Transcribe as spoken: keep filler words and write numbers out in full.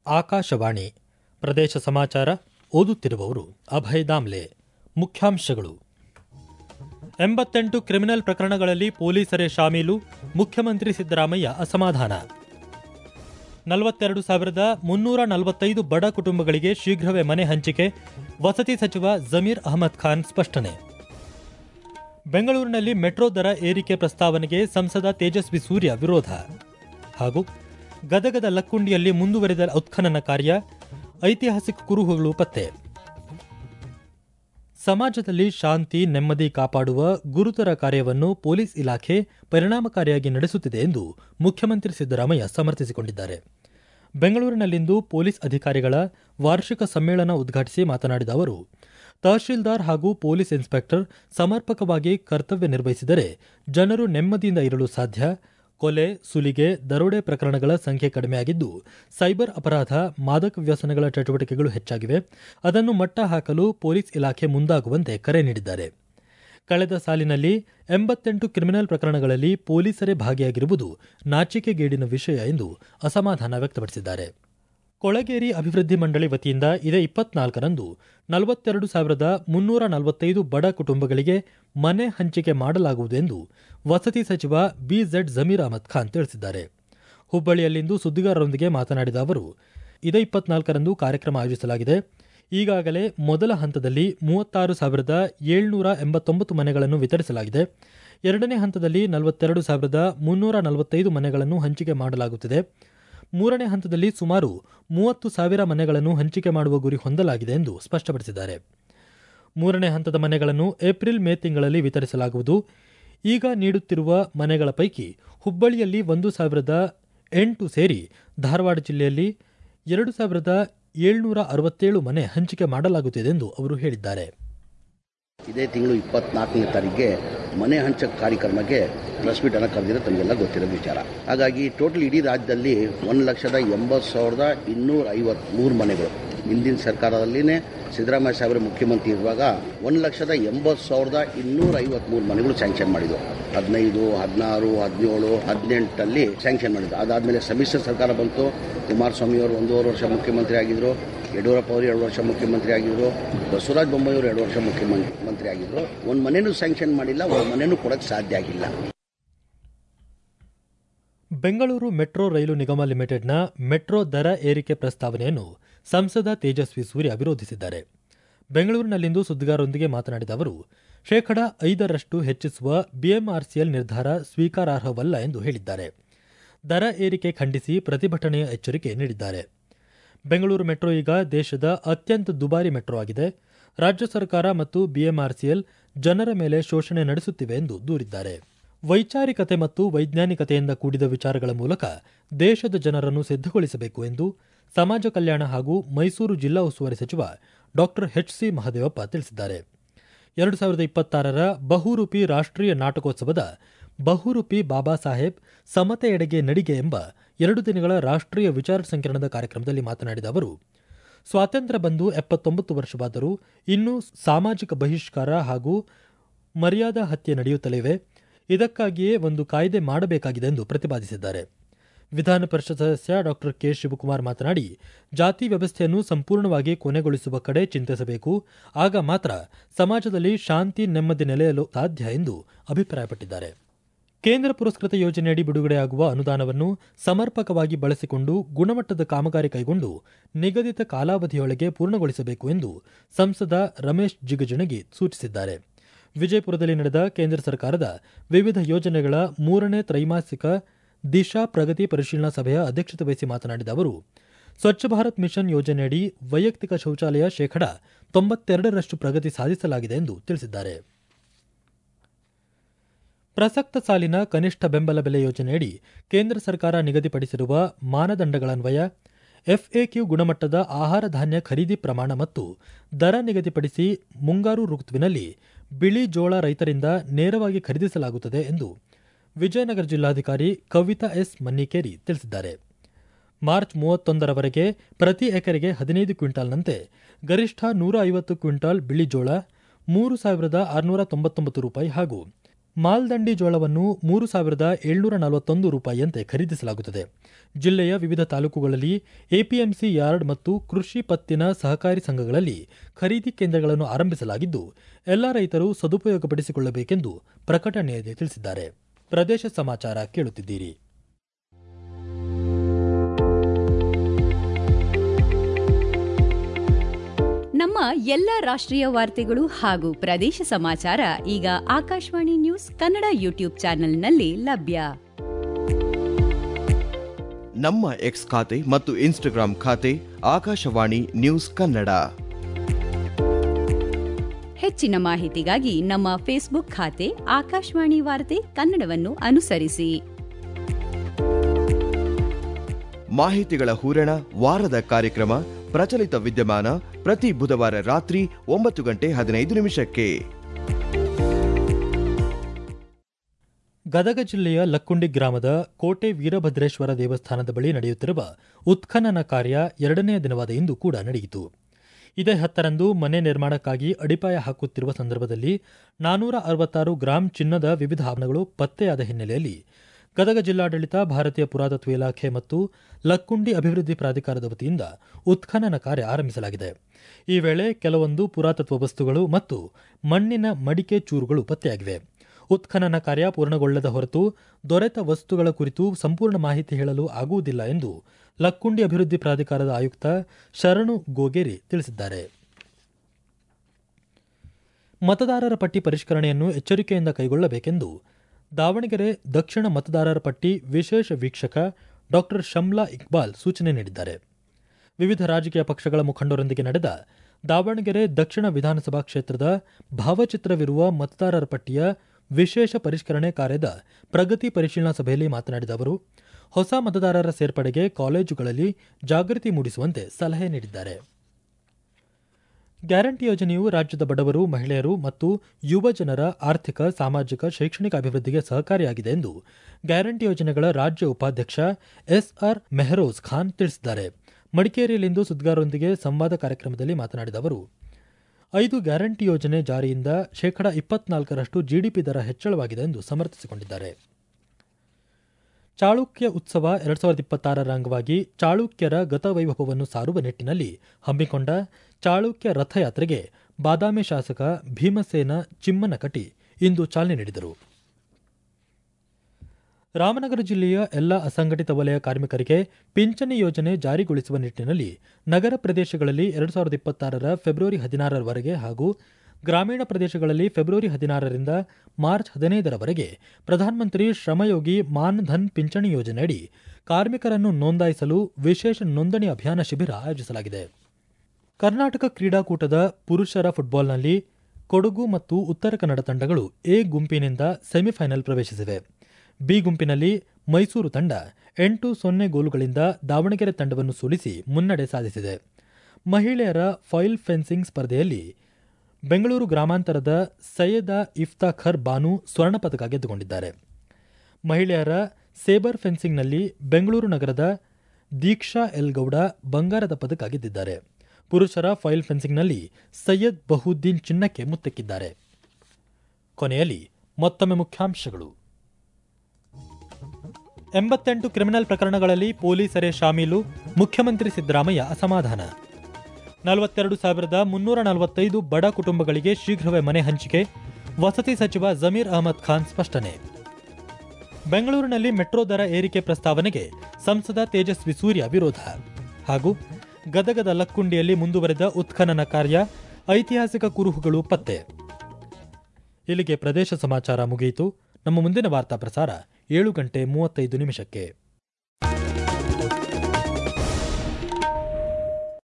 ಆಕಾಶವಾಣಿ ಪ್ರದೇಶ ಸಮಾಚಾರ ಓದುತ್ತಿರುವವರು ಅಭಯ್ ದಾಮ್ಲೆ. ಮುಖ್ಯಾಂಶಗಳು: ಎಂಬತ್ತೆಂಟು ಕ್ರಿಮಿನಲ್ ಪ್ರಕರಣಗಳಲ್ಲಿ ಪೊಲೀಸರೇ ಶಾಮೀಲು, ಮುಖ್ಯಮಂತ್ರಿ ಸಿದ್ದರಾಮಯ್ಯ ಅಸಮಾಧಾನ. ನಲವತ್ತೆರಡು ಸಾವಿರದ ಮುನ್ನೂರ ನಲವತ್ತೈದು ಬಡ ಕುಟುಂಬಗಳಿಗೆ ಶೀಘ್ರವೇ ಮನೆ ಹಂಚಿಕೆ, ವಸತಿ ಸಚಿವ ಜಮೀರ್ ಅಹಮದ್ ಖಾನ್ ಸ್ಪಷ್ಟನೆ. ಬೆಂಗಳೂರಿನಲ್ಲಿ ಮೆಟ್ರೋ ದರ ಏರಿಕೆ ಪ್ರಸ್ತಾವನೆಗೆ ಸಂಸದ ತೇಜಸ್ವಿ ಸೂರ್ಯ ವಿರೋಧ. ಹಾಗೂ ಗದಗದ ಲಕ್ಕುಂಡಿಯಲ್ಲಿ ಮುಂದುವರೆದ ಉತ್ಖನನ ಕಾರ್ಯ, ಐತಿಹಾಸಿಕ ಕುರುಹುಗಳು ಪತ್ತೆ. ಸಮಾಜದಲ್ಲಿ ಶಾಂತಿ ನೆಮ್ಮದಿ ಕಾಪಾಡುವ ಗುರುತರ ಕಾರ್ಯವನ್ನು ಪೊಲೀಸ್ ಇಲಾಖೆ ಪರಿಣಾಮಕಾರಿಯಾಗಿ ನಡೆಸುತ್ತಿದೆ ಎಂದು ಮುಖ್ಯಮಂತ್ರಿ ಸಿದ್ದರಾಮಯ್ಯ ಸಮರ್ಥಿಸಿಕೊಂಡಿದ್ದಾರೆ. ಬೆಂಗಳೂರಿನಲ್ಲಿಂದು ಪೊಲೀಸ್ ಅಧಿಕಾರಿಗಳ ವಾರ್ಷಿಕ ಸಮ್ಮೇಳನ ಉದ್ಘಾಟಿಸಿ ಮಾತನಾಡಿದ ಅವರು, ತಹಶೀಲ್ದಾರ್ ಹಾಗೂ ಪೊಲೀಸ್ ಇನ್ಸ್ಪೆಕ್ಟರ್ ಸಮರ್ಪಕವಾಗಿ ಕರ್ತವ್ಯ ನಿರ್ವಹಿಸಿದರೆ ಜನರು ನೆಮ್ಮದಿಯಿಂದ ಇರಲು ಸಾಧ್ಯ. ಕೊಲೆ, ಸುಲಿಗೆ, ದರೋಡೆ ಪ್ರಕರಣಗಳ ಸಂಖ್ಯೆ ಕಡಿಮೆಯಾಗಿದ್ದು, ಸೈಬರ್ ಅಪರಾಧ, ಮಾದಕ ವ್ಯಸನಗಳ ಚಟುವಟಿಕೆಗಳು ಹೆಚ್ಚಾಗಿವೆ. ಅದನ್ನು ಮಟ್ಟ ಹಾಕಲು ಪೊಲೀಸ್ ಇಲಾಖೆ ಮುಂದಾಗುವಂತೆ ಕರೆ ನೀಡಿದ್ದಾರೆ. ಕಳೆದ ಸಾಲಿನಲ್ಲಿ ಎಂಬತ್ತೆಂಟು ಕ್ರಿಮಿನಲ್ ಪ್ರಕರಣಗಳಲ್ಲಿ ಪೊಲೀಸರೇ ಭಾಗಿಯಾಗಿರುವುದು ನಾಚಿಕೆಗೇಡಿನ ವಿಷಯ ಎಂದು ಅಸಮಾಧಾನ ವ್ಯಕ್ತಪಡಿಸಿದ್ದಾರೆ. ಕೊಳಗೇರಿ ಅಭಿವೃದ್ಧಿ ಮಂಡಳಿ ವತಿಯಿಂದ ಇದೇ ಇಪ್ಪತ್ನಾಲ್ಕರಂದು ನಲವತ್ತೆರಡು ಸಾವಿರದ ಮುನ್ನೂರ ನಲವತ್ತೈದು ಬಡ ಕುಟುಂಬಗಳಿಗೆ ಮನೆ ಹಂಚಿಕೆ ಮಾಡಲಾಗುವುದು ಎಂದು ವಸತಿ ಸಚಿವ ಬಿಜೆಡ್ ಜಮೀರ್ ಅಹಮದ್ ಖಾನ್ ತಿಳಿಸಿದ್ದಾರೆ. ಹುಬ್ಬಳ್ಳಿಯಲ್ಲಿಂದು ಸುದ್ದಿಗಾರರೊಂದಿಗೆ ಮಾತನಾಡಿದ ಅವರು, ಇದೇ ಇಪ್ಪತ್ನಾಲ್ಕರಂದು ಕಾರ್ಯಕ್ರಮ ಆಯೋಜಿಸಲಾಗಿದೆ. ಈಗಾಗಲೇ ಮೊದಲ ಹಂತದಲ್ಲಿ ಮೂವತ್ತಾರು ಸಾವಿರದ ಏಳ್ನೂರ ಎಂಬತ್ತೊಂಬತ್ತು ಮನೆಗಳನ್ನು ವಿತರಿಸಲಾಗಿದೆ. ಎರಡನೇ ಹಂತದಲ್ಲಿ ನಲವತ್ತೆರಡು ಸಾವಿರದ ಮುನ್ನೂರ ನಲವತ್ತೈದು ಮನೆಗಳನ್ನು ಹಂಚಿಕೆ ಮಾಡಲಾಗುತ್ತಿದೆ. ಮೂರನೇ ಹಂತದಲ್ಲಿ ಸುಮಾರು ಮೂವತ್ತು ಸಾವಿರ ಮನೆಗಳನ್ನು ಹಂಚಿಕೆ ಮಾಡುವ ಗುರಿ ಹೊಂದಲಾಗಿದೆ ಎಂದು ಸ್ಪಷ್ಟಪಡಿಸಿದ್ದಾರೆ. ಮೂರನೇ ಹಂತದ ಮನೆಗಳನ್ನು ಏಪ್ರಿಲ್ ಮೇ ತಿಂಗಳಲ್ಲಿ ವಿತರಿಸಲಾಗುವುದು. ಈಗ ನೀಡುತ್ತಿರುವ ಮನೆಗಳ ಪೈಕಿ ಹುಬ್ಬಳ್ಳಿಯಲ್ಲಿ ಒಂದು ಸಾವಿರದ ಎಂಟು ಸೇರಿ ಧಾರವಾಡ ಜಿಲ್ಲೆಯಲ್ಲಿ ಎರಡು ಸಾವಿರದ ಏಳ್ನೂರ ಅರವತ್ತೇಳು ಮನೆ ಹಂಚಿಕೆ ಮಾಡಲಾಗುತ್ತಿದೆ ಎಂದು ಅವರು ಹೇಳಿದ್ದಾರೆ. ಇದೇ ತಿಂಗಳು ಇಪ್ಪತ್ನಾಲ್ಕನೇ ತಾರೀಕಿಗೆ ಮನೆ ಹಂಚಕ ಕಾರ್ಯಕ್ರಮಕ್ಕೆ ಪ್ರೆಸ್ ಮೀಟ್ ಅನ್ನು ಕರೆದಿರೋ ತಮಗೆಲ್ಲ ಗೊತ್ತಿರೋ ವಿಚಾರ. ಹಾಗಾಗಿ ಟೋಟಲ್ ಇಡೀ ರಾಜ್ಯದಲ್ಲಿ ಒಂದು ಲಕ್ಷದ ಎಂಬತ್ತು ಸಾವಿರದ ಇನ್ನೂರ ಐವತ್ಮೂರು ಮನೆಗಳು ಹಿಂದಿನ ಸರ್ಕಾರದಲ್ಲಿನೇ ಸಿದ್ದರಾಮಯ್ಯ ಸಾಹೇಬರು ಮುಖ್ಯಮಂತ್ರಿ ಇರುವಾಗ ಒಂದು ಲಕ್ಷದ ಎಂಬತ್ತು ಸಾವಿರದ ಇನ್ನೂರ ಐವತ್ಮೂರು ಮನೆಗಳು ಸ್ಯಾಂಕ್ಷನ್ ಮಾಡಿದ್ರು. ಹದಿನೈದು ಹದಿನಾರು ಹದಿನೇಳು ಹದಿನೆಂಟಲ್ಲಿ ಸ್ಯಾಂಕ್ಷನ್ ಮಾಡಿದ್ರು. ಅದಾದಮೇಲೆ ಸಮ್ಮಿಶ್ರ ಸರ್ಕಾರ ಬಂತು. ಕುಮಾರಸ್ವಾಮಿ ಅವರು ಒಂದೂವರೆ ವರ್ಷ ಮುಖ್ಯಮಂತ್ರಿ ಆಗಿದ್ರು. ಯಡಿಯೂರಪ್ಪ ಅವರು ಎರಡು ವರ್ಷ ಮುಖ್ಯಮಂತ್ರಿ ಆಗಿದ್ರು. ಬಸವರಾಜ ಬೊಮ್ಮಾಯಿ ಅವರು ಎರಡು ವರ್ಷ ಮುಖ್ಯಮಂತ್ರಿ ಆಗಿದ್ರು. ಒಂದು ಮನೆಯೂ ಸ್ಯಾಂಕ್ಷನ್ ಮಾಡಿಲ್ಲ, ಒಂದು ಮನೆಯೂ ಕೊಡಕ್ಕೆ ಸಾಧ್ಯ ಆಗಿಲ್ಲ. ಬೆಂಗಳೂರು ಮೆಟ್ರೋ ರೈಲು ನಿಗಮ ಲಿಮಿಟೆಡ್ನ ಮೆಟ್ರೋ ದರ ಏರಿಕೆ ಪ್ರಸ್ತಾವನೆಯನ್ನು ಸಂಸದ ತೇಜಸ್ವಿ ಸೂರ್ಯ ವಿರೋಧಿಸಿದ್ದಾರೆ. ಬೆಂಗಳೂರಿನಲ್ಲಿಂದು ಸುದ್ದಿಗಾರರೊಂದಿಗೆ ಮಾತನಾಡಿದ ಅವರು, ಶೇಕಡಾ ಐದರಷ್ಟು ಹೆಚ್ಚಿಸುವ ಬಿಎಂಆರ್ಸಿಎಲ್ ನಿರ್ಧಾರ ಸ್ವೀಕಾರಾರ್ಹವಲ್ಲ ಎಂದು ಹೇಳಿದ್ದಾರೆ. ದರ ಏರಿಕೆ ಖಂಡಿಸಿ ಪ್ರತಿಭಟನೆಯ ಎಚ್ಚರಿಕೆ ನೀಡಿದ್ದಾರೆ. ಬೆಂಗಳೂರು ಮೆಟ್ರೋ ಈಗ ದೇಶದ ಅತ್ಯಂತ ದುಬಾರಿ ಮೆಟ್ರೋ ಆಗಿದೆ. ರಾಜ್ಯ ಸರ್ಕಾರ ಮತ್ತು ಬಿಎಂಆರ್ಸಿಎಲ್ ಜನರ ಮೇಲೆ ಶೋಷಣೆ ನಡೆಸುತ್ತಿವೆ ಎಂದು ದೂರಿದ್ದಾರೆ. ವೈಚಾರಿಕತೆ ಮತ್ತು ವೈಜ್ಞಾನಿಕತೆಯಿಂದ ಕೂಡಿದ ವಿಚಾರಗಳ ಮೂಲಕ ದೇಶದ ಜನರನ್ನು ಸಿದ್ಧಗೊಳಿಸಬೇಕು ಎಂದು ಸಮಾಜ ಕಲ್ಯಾಣ ಹಾಗೂ ಮೈಸೂರು ಜಿಲ್ಲಾ ಉಸ್ತುವಾರಿ ಸಚಿವ ಡಾಕ್ಟರ್ ಎಚ್ ಸಿ ಮಹದೇವಪ್ಪ ತಿಳಿಸಿದ್ದಾರೆ. ಎರಡು ಸಾವಿರದ ಇಪ್ಪತ್ತಾರರ ಬಹುರೂಪಿ ರಾಷ್ಟ್ರೀಯ ನಾಟಕೋತ್ಸವದ ಬಹುರೂಪಿ ಬಾಬಾ ಸಾಹೇಬ್ ಸಮತೆಯೆಡೆಗೆ ನಡಿಗೆ ಎಂಬ ಎರಡು ದಿನಗಳ ರಾಷ್ಟ್ರೀಯ ವಿಚಾರ ಸಂಕಿರಣದ ಕಾರ್ಯಕ್ರಮದಲ್ಲಿ ಮಾತನಾಡಿದ ಅವರು, ಸ್ವಾತಂತ್ರ್ಯ ಬಂದು ಎಪ್ಪತ್ತೊಂಬತ್ತು ವರ್ಷವಾದರೂ ಇನ್ನೂ ಸಾಮಾಜಿಕ ಬಹಿಷ್ಕಾರ ಹಾಗೂ ಮರ್ಯಾದಾ ಹತ್ಯೆ ನಡೆಯುತ್ತಲಿವೆ. ಇದಕ್ಕಾಗಿಯೇ ಒಂದು ಕಾಯ್ದೆ ಮಾಡಬೇಕಾಗಿದೆ ಎಂದು ಪ್ರತಿಪಾದಿಸಿದ್ದಾರೆ. ವಿಧಾನ ಪರಿಷತ್ ಸದಸ್ಯ ಡಾಕ್ಟರ್ ಕೆ ಶಿವಕುಮಾರ್ ಮಾತನಾಡಿ, ಜಾತಿ ವ್ಯವಸ್ಥೆಯನ್ನು ಸಂಪೂರ್ಣವಾಗಿ ಕೊನೆಗೊಳಿಸುವ ಕಡೆ ಚಿಂತಿಸಬೇಕು. ಆಗ ಮಾತ್ರ ಸಮಾಜದಲ್ಲಿ ಶಾಂತಿ ನೆಮ್ಮದಿ ನೆಲೆಯಲು ಸಾಧ್ಯ ಎಂದು ಅಭಿಪ್ರಾಯಪಟ್ಟಿದ್ದಾರೆ. ಕೇಂದ್ರ ಪುರಸ್ಕೃತ ಯೋಜನೆಯಡಿ ಬಿಡುಗಡೆಯಾಗುವ ಅನುದಾನವನ್ನು ಸಮರ್ಪಕವಾಗಿ ಬಳಸಿಕೊಂಡು ಗುಣಮಟ್ಟದ ಕಾಮಗಾರಿ ಕೈಗೊಂಡು ನಿಗದಿತ ಕಾಲಾವಧಿಯೊಳಗೆ ಪೂರ್ಣಗೊಳಿಸಬೇಕು ಎಂದು ಸಂಸದ ರಮೇಶ್ ಜಿಗಜಿಣಗಿ ಸೂಚಿಸಿದ್ದಾರೆ. ವಿಜಯಪುರದಲ್ಲಿ ನಡೆದ ಕೇಂದ್ರ ಸರ್ಕಾರದ ವಿವಿಧ ಯೋಜನೆಗಳ ಮೂರನೇ ತ್ರೈಮಾಸಿಕ ದಿಶಾ ಪ್ರಗತಿ ಪರಿಶೀಲನಾ ಸಭೆಯ ಅಧ್ಯಕ್ಷತೆ ವಹಿಸಿ ಮಾತನಾಡಿದ ಅವರು, ಸ್ವಚ್ಛ ಭಾರತ್ ಮಿಷನ್ ಯೋಜನೆಯಡಿ ವೈಯಕ್ತಿಕ ಶೌಚಾಲಯ ಶೇಕಡಾ ತೊಂಬತ್ತೆರಡರಷ್ಟು ಪ್ರಗತಿ ಸಾಧಿಸಲಾಗಿದೆ ಎಂದು ತಿಳಿಸಿದ್ದಾರೆ. ಪ್ರಸಕ್ತ ಸಾಲಿನ ಕನಿಷ್ಠ ಬೆಂಬಲ ಬೆಲೆ ಯೋಜನೆಯಡಿ ಕೇಂದ್ರ ಸರ್ಕಾರ ನಿಗದಿಪಡಿಸಿರುವ ಮಾನದಂಡಗಳನ್ವಯ ಎಫ್ಎಕ್ಯೂ ಗುಣಮಟ್ಟದ ಆಹಾರ ಧಾನ್ಯ ಖರೀದಿ ಪ್ರಮಾಣ ಮತ್ತು ದರ ನಿಗದಿಪಡಿಸಿ ಮುಂಗಾರು ಋತುವಿನಲ್ಲಿ ಬಿಳಿ ಜೋಳ ರೈತರಿಂದ ನೇರವಾಗಿ ಖರೀದಿಸಲಾಗುತ್ತದೆ ಎಂದು ವಿಜಯನಗರ ಜಿಲ್ಲಾಧಿಕಾರಿ ಕವಿತಾ ಎಸ್ ಮನ್ನಿಕೇರಿ ತಿಳಿಸಿದ್ದಾರೆ. ಮಾರ್ಚ್ ಮೂವತ್ತೊಂದರವರೆಗೆ ಪ್ರತಿ ಎಕರೆಗೆ ಹದಿನೈದು ಕ್ವಿಂಟಾಲ್ನಂತೆ ಗರಿಷ್ಠ ನೂರ ಐವತ್ತು ಕ್ವಿಂಟಾಲ್ ಬಿಳಿ ಜೋಳ, ಮೂರು ಸಾವಿರದ ಆರುನೂರ ತೊಂಬತ್ತೊಂಬತ್ತು ರೂಪಾಯಿ ಹಾಗೂ ಮಾಲ್ದಂಡಿ ಜೋಳವನ್ನು ಮೂರು ಸಾವಿರದ ಏಳ್ನೂರ ನಲವತ್ತೊಂದು ರೂಪಾಯಿಯಂತೆ ಖರೀದಿಸಲಾಗುತ್ತದೆ. ಜಿಲ್ಲೆಯ ವಿವಿಧ ತಾಲೂಕುಗಳಲ್ಲಿ ಎಪಿಎಂಸಿ ಯಾರ್ಡ್ ಮತ್ತು ಕೃಷಿ ಪತ್ತಿನ ಸಹಕಾರಿ ಸಂಘಗಳಲ್ಲಿ ಖರೀದಿ ಕೇಂದ್ರಗಳನ್ನು ಆರಂಭಿಸಲಾಗಿದ್ದು, ಎಲ್ಲ ರೈತರು ಸದುಪಯೋಗಪಡಿಸಿಕೊಳ್ಳಬೇಕೆಂದು ಪ್ರಕಟಣೆಯಲ್ಲಿ ತಿಳಿಸಿದ್ದಾರೆ. ಪ್ರದೇಶ ಸಮಾಚಾರ ಕೇಳುತ್ತಿದ್ದೀರಿ. ನಮ್ಮ ಎಲ್ಲ ರಾಷ್ಟ್ರೀಯ ವಾರ್ತೆಗಳು ಹಾಗೂ ಪ್ರದೇಶ ಸಮಾಚಾರ ಈಗ ಆಕಾಶವಾಣಿ ನ್ಯೂಸ್ ಕನ್ನಡ ಯೂಟ್ಯೂಬ್ ಚಾನೆಲ್ನಲ್ಲಿ ಲಭ್ಯ. ನಮ್ಮ ಎಕ್ಸ್ ಖಾತೆ ಮತ್ತು ಇನ್ಸ್ಟಾಗ್ರಾಂ ಖಾತೆ ಆಕಾಶವಾಣಿ ನ್ಯೂಸ್ ಕನ್ನಡ. ಹೆಚ್ಚಿನ ಮಾಹಿತಿಗಾಗಿ ನಮ್ಮ ಫೇಸ್ಬುಕ್ ಖಾತೆ ಆಕಾಶವಾಣಿ ವಾರ್ತೆ ಕನ್ನಡವನ್ನು ಅನುಸರಿಸಿ. ಮಾಹಿತಿಗಳ ಹೂರಣ, ವಾರದ ಕಾರ್ಯಕ್ರಮ ಪ್ರಚಲಿತ ವಿದ್ಯಮಾನ ಪ್ರತಿ ಬುಧವಾರ ರಾತ್ರಿ ಒಂಬತ್ತು ಗಂಟೆ ಹದಿನೈದು ನಿಮಿಷಕ್ಕೆ. ಗದಗ ಜಿಲ್ಲೆಯ ಲಕ್ಕುಂಡಿ ಗ್ರಾಮದ ಕೋಟೆ ವೀರಭದ್ರೇಶ್ವರ ದೇವಸ್ಥಾನದ ಬಳಿ ನಡೆಯುತ್ತಿರುವ ಉತ್ಖನನ ಕಾರ್ಯ ಎರಡನೆಯ ದಿನವಾದ ಇಂದು ಕೂಡ ನಡೆಯಿತು. ಇದೇ ಹತ್ತರಂದು ಮನೆ ನಿರ್ಮಾಣಕ್ಕಾಗಿ ಅಡಿಪಾಯ ಹಾಕುತ್ತಿರುವ ಸಂದರ್ಭದಲ್ಲಿ ನಾನೂರ ಅರವತ್ತಾರು ಗ್ರಾಂ ಚಿನ್ನದ ವಿವಿಧ ಆಭರಣಗಳು ಪತ್ತೆಯಾದ ಹಿನ್ನೆಲೆಯಲ್ಲಿ ಗದಗ ಜಿಲ್ಲಾಡಳಿತ, ಭಾರತೀಯ ಪುರಾತತ್ವ ಇಲಾಖೆ ಮತ್ತು ಲಕ್ಕುಂಡಿ ಅಭಿವೃದ್ಧಿ ಪ್ರಾಧಿಕಾರದ ವತಿಯಿಂದ ಉತ್ಖನನ ಕಾರ್ಯ ಆರಂಭಿಸಲಾಗಿದೆ. ಈ ವೇಳೆ ಕೆಲವೊಂದು ಪುರಾತತ್ವ ವಸ್ತುಗಳು ಮತ್ತು ಮಣ್ಣಿನ ಮಡಿಕೆ ಚೂರುಗಳು ಪತ್ತೆಯಾಗಿವೆ. ಉತ್ಖನನ ಕಾರ್ಯ ಪೂರ್ಣಗೊಳ್ಳದ ಹೊರತು ದೊರೆತ ವಸ್ತುಗಳ ಕುರಿತು ಸಂಪೂರ್ಣ ಮಾಹಿತಿ ಹೇಳಲು ಆಗುವುದಿಲ್ಲ ಎಂದು ಲಕ್ಕುಂಡಿ ಅಭಿವೃದ್ಧಿ ಪ್ರಾಧಿಕಾರದ ಆಯುಕ್ತ ಶರಣು ಗೋಗೇರಿ ತಿಳಿಸಿದ್ದಾರೆ. ಮತದಾರರ ಪಟ್ಟಿ ಪರಿಷ್ಕರಣೆಯನ್ನು ಎಚ್ಚರಿಕೆಯಿಂದ ಕೈಗೊಳ್ಳಬೇಕೆಂದು ದಾವಣಗೆರೆ ದಕ್ಷಿಣ ಮತದಾರರ ಪಟ್ಟಿ ವಿಶೇಷ ವೀಕ್ಷಕ ಡಾಕ್ಟರ್ ಶಮ್ಲಾ ಇಕ್ಬಾಲ್ ಸೂಚನೆ ನೀಡಿದ್ದಾರೆ. ವಿವಿಧ ರಾಜಕೀಯ ಪಕ್ಷಗಳ ಮುಖಂಡರೊಂದಿಗೆ ನಡೆದ ದಾವಣಗೆರೆ ದಕ್ಷಿಣ ವಿಧಾನಸಭಾ ಕ್ಷೇತ್ರದ ಭಾವಚಿತ್ರವಿರುವ ಮತದಾರರ ಪಟ್ಟಿಯ ವಿಶೇಷ ಪರಿಷ್ಕರಣೆ ಕಾರ್ಯದ ಪ್ರಗತಿ ಪರಿಶೀಲನಾ ಸಭೆಯಲ್ಲಿ ಮಾತನಾಡಿದ ಅವರು, ಹೊಸ ಮತದಾರರ ಸೇರ್ಪಡೆಗೆ ಕಾಲೇಜುಗಳಲ್ಲಿ ಜಾಗೃತಿ ಮೂಡಿಸುವಂತೆ ಸಲಹೆ ನೀಡಿದ್ದಾರೆ. ಗ್ಯಾರಂಟಿ ಯೋಜನೆಯು ರಾಜ್ಯದ ಬಡವರು, ಮಹಿಳೆಯರು ಮತ್ತು ಯುವ ಜನರ ಆರ್ಥಿಕ, ಸಾಮಾಜಿಕ, ಶೈಕ್ಷಣಿಕ ಅಭಿವೃದ್ಧಿಗೆ ಸಹಕಾರಿಯಾಗಿದೆ ಎಂದು ಗ್ಯಾರಂಟಿ ಯೋಜನೆಗಳ ರಾಜ್ಯ ಉಪಾಧ್ಯಕ್ಷ ಎಸ್ಆರ್ ಮೆಹರೋಜ್ ಖಾನ್ ತಿಳಿಸಿದ್ದಾರೆ. ಮಡಿಕೇರಿಯಲ್ಲಿಂದು ಸುದ್ದಿಗಾರರೊಂದಿಗೆ ಸಂವಾದ ಕಾರ್ಯಕ್ರಮದಲ್ಲಿ ಮಾತನಾಡಿದ ಅವರು, ಐದು ಗ್ಯಾರಂಟಿ ಯೋಜನೆ ಜಾರಿಯಿಂದ ಶೇಕಡಾ ಇಪ್ಪತ್ನಾಲ್ಕರಷ್ಟು ಜಿಡಿಪಿ ದರ ಹೆಚ್ಚಳವಾಗಿದೆ ಎಂದು ಸಮರ್ಥಿಸಿಕೊಂಡಿದ್ದಾರೆ. ಚಾಳುಕ್ಯ ಉತ್ಸವ ಎರಡ್ ಸಾವಿರದ ಇಪ್ಪತ್ತಾರರ ಅಂಗವಾಗಿ ಚಾಳುಕ್ಯರ ಗತವೈಭವವನ್ನು ಸಾರುವ ನಿಟ್ಟಿನಲ್ಲಿ ಹಮ್ಮಿಕೊಂಡ ಚಾಳುಕ್ಯ ರಥಯಾತ್ರೆಗೆ ಬಾದಾಮಿ ಶಾಸಕ ಭೀಮಸೇನ ಚಿಮ್ಮನಕಟಿ ಇಂದು ಚಾಲನೆ ನೀಡಿದರು. ರಾಮನಗರ ಜಿಲ್ಲೆಯ ಎಲ್ಲ ಅಸಂಘಟಿತ ವಲಯ ಕಾರ್ಮಿಕರಿಗೆ ಪಿಂಚಣಿ ಯೋಜನೆ ಜಾರಿಗೊಳಿಸುವ ನಿಟ್ಟಿನಲ್ಲಿ ನಗರ ಪ್ರದೇಶಗಳಲ್ಲಿ ಎರಡ್ ಸಾವಿರದ ಇಪ್ಪತ್ತಾರರ ಫೆಬ್ರವರಿ ಹದಿನಾರರವರೆಗೆ ಹಾಗೂ ಗ್ರಾಮೀಣ ಪ್ರದೇಶಗಳಲ್ಲಿ ಫೆಬ್ರವರಿ ಹದಿನಾರರಿಂದ ಮಾರ್ಚ್ ಹದಿನೈದರವರೆಗೆ ಪ್ರಧಾನಮಂತ್ರಿ ಶ್ರಮಯೋಗಿ ಮಾನ್ ಧನ್ ಪಿಂಚಣಿ ಯೋಜನೆಯಡಿ ಕಾರ್ಮಿಕರನ್ನು ನೋಂದಾಯಿಸಲು ವಿಶೇಷ ನೋಂದಣಿ ಅಭಿಯಾನ ಶಿಬಿರ ಆಯೋಜಿಸಲಾಗಿದೆ. ಕರ್ನಾಟಕ ಕ್ರೀಡಾಕೂಟದ ಪುರುಷರ ಫುಟ್ಬಾಲ್ನಲ್ಲಿ ಕೊಡಗು ಮತ್ತು ಉತ್ತರ ಕನ್ನಡ ತಂಡಗಳು ಎ ಗುಂಪಿನಿಂದ ಸೆಮಿಫೈನಲ್ ಪ್ರವೇಶಿಸಿವೆ. ಬಿ ಗುಂಪಿನಲ್ಲಿ ಮೈಸೂರು ತಂಡ ಎಂಟು ಸೊನ್ನೆ ಗೋಲುಗಳಿಂದ ದಾವಣಗೆರೆ ತಂಡವನ್ನು ಸೋಲಿಸಿ ಮುನ್ನಡೆ ಸಾಧಿಸಿದೆ. ಮಹಿಳೆಯರ ಫೈಲ್ ಫೆನ್ಸಿಂಗ್ ಸ್ಪರ್ಧೆಯಲ್ಲಿ ಬೆಂಗಳೂರು ಗ್ರಾಮಾಂತರದ ಸೈಯದ ಇಫ್ತಾಖರ್ ಬಾನು ಸ್ವರ್ಣ ಪದಕ ಗೆದ್ದುಕೊಂಡಿದ್ದಾರೆ. ಮಹಿಳೆಯರ ಸೇಬರ್ ಫೆನ್ಸಿಂಗ್ನಲ್ಲಿ ಬೆಂಗಳೂರು ನಗರದ ದೀಕ್ಷಾ ಎಲ್ ಗೌಡ ಬಂಗಾರದ ಪದಕ ಗೆದ್ದಿದ್ದಾರೆ. ಪುರುಷರ ಫೈಲ್ ಫೆನ್ಸಿಂಗ್ನಲ್ಲಿ ಸೈಯದ್ ಬಹುದ್ದೀನ್ ಚಿನ್ನಕ್ಕೆ ಮುತ್ತಿಕ್ಕಿದ್ದಾರೆ. ಕೊನೆಯಲ್ಲಿ ಮತ್ತೊಮ್ಮೆ ಮುಖ್ಯಾಂಶಗಳು. ಎಂಬತ್ತೆಂಟು ಕ್ರಿಮಿನಲ್ ಪ್ರಕರಣಗಳಲ್ಲಿ ಪೊಲೀಸರೇ ಶಾಮೀಲು, ಮುಖ್ಯಮಂತ್ರಿ ಸಿದ್ದರಾಮಯ್ಯ ಅಸಮಾಧಾನ. ನಲವತ್ತೆರಡು ಸಾವಿರದ ಮುನ್ನೂರ ನಲವತ್ತೈದು ಬಡ ಕುಟುಂಬಗಳಿಗೆ ಶೀಘ್ರವೇ ಮನೆ ಹಂಚಿಕೆ, ವಸತಿ ಸಚಿವ ಜಮೀರ್ ಅಹಮದ್ ಖಾನ್ ಸ್ಪಷ್ಟನೆ. ಬೆಂಗಳೂರಿನಲ್ಲಿ ಮೆಟ್ರೋ ದರ ಏರಿಕೆ ಪ್ರಸ್ತಾವನೆಗೆ ಸಂಸದ ತೇಜಸ್ವಿ ಸೂರ್ಯ ವಿರೋಧ. ಹಾಗೂ ಗದಗದ ಲಕ್ಕುಂಡಿಯಲ್ಲಿ ಮುಂದುವರೆದ ಉತ್ಖನನ ಕಾರ್ಯ, ಐತಿಹಾಸಿಕ ಕುರುಹುಗಳು ಪತ್ತೆ. ಇಲ್ಲಿಗೆ ಪ್ರದೇಶ ಸಮಾಚಾರ ಮುಗಿಯಿತು. ನಮ್ಮ ಮುಂದಿನ ವಾರ್ತಾ ಪ್ರಸಾರ ಏಳು ಗಂಟೆ ಮೂವತ್ತೈದು ನಿಮಿಷಕ್ಕೆ.